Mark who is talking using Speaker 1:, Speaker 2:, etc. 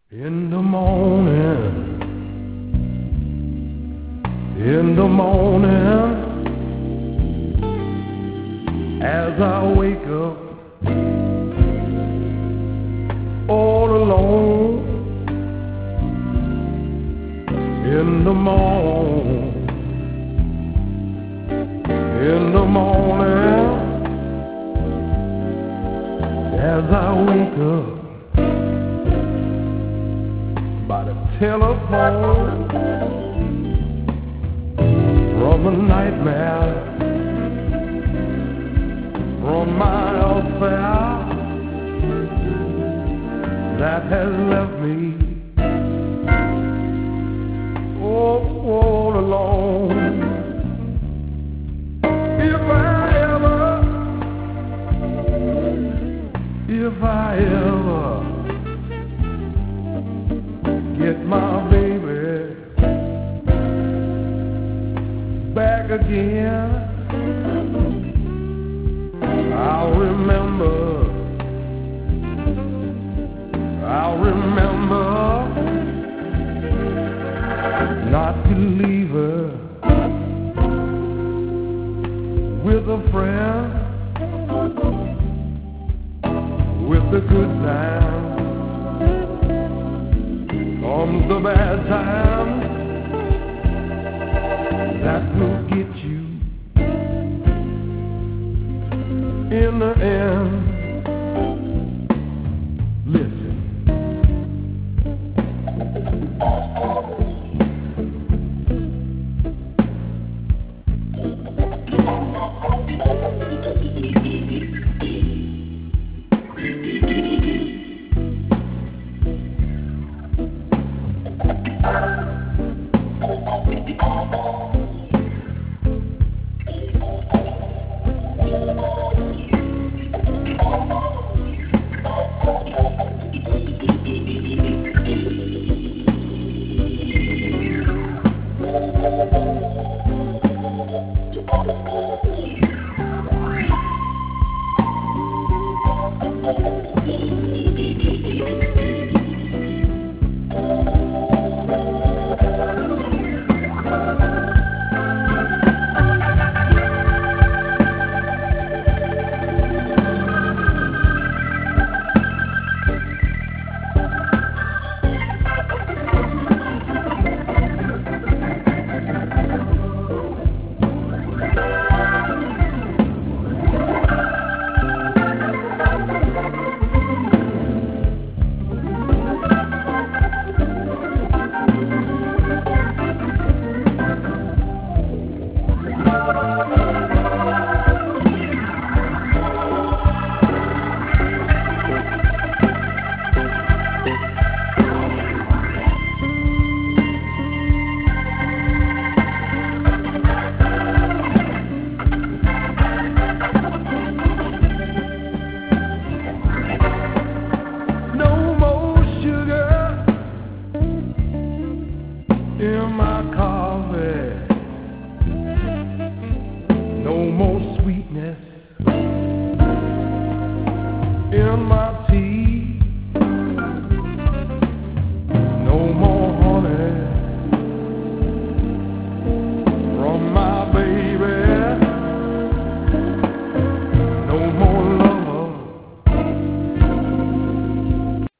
Speaker 1: In the morning, as I wake up all alone, in the morning, as I wake up by the telephone from a nightmare, from my affair that has left me all alone. If I ever get my baby back again, I'll remember not to leave her with a friend, with the good times comes the bad times.